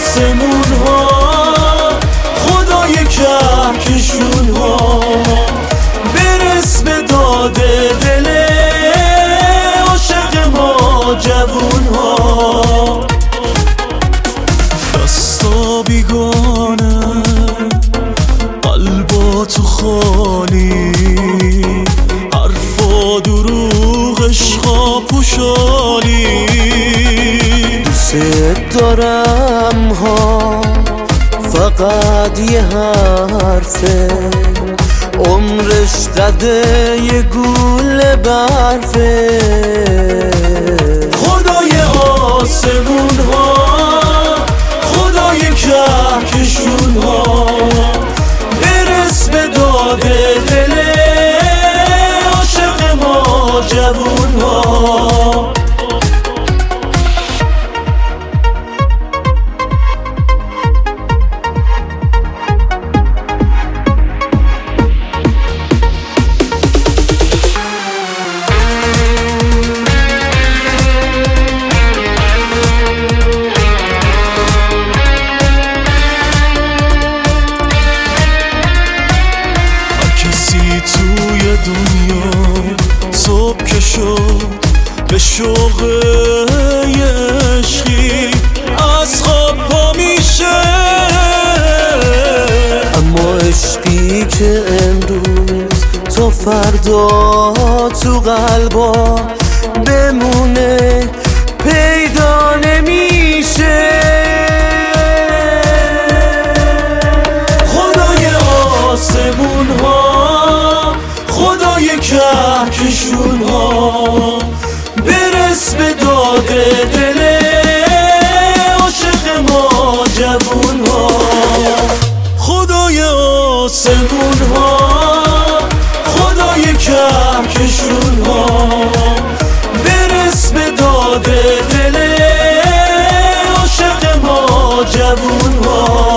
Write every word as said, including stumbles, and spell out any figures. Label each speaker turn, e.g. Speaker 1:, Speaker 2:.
Speaker 1: آسمون ها، خدای کهکشون ها، برس به داد دل عاشق ما جوون ها. دستا بیگانه قلبا تو خالی، حرفا دروغ عشقا پوشالی. دوست دارم ها فقط یه حرفه، عمرش قده یه گوله برفه. خدای آسمون ها، خدای کهکشون ها، برس به داد دل عاشق ما جوون ها. توی دنیا صبح که شد به شوق یه عشقی از خواب پا میشه، اما عشقی که امروز تا فردا تو قلبا بمونه پیدا نمیشه. خدای آسمون ها، خدای کهکشون ها، برس به داد دل عاشق ما جوون ها. خدای آسمون ها، خدای کهکشون ها، برس به داد دل عاشق ما جوون ها.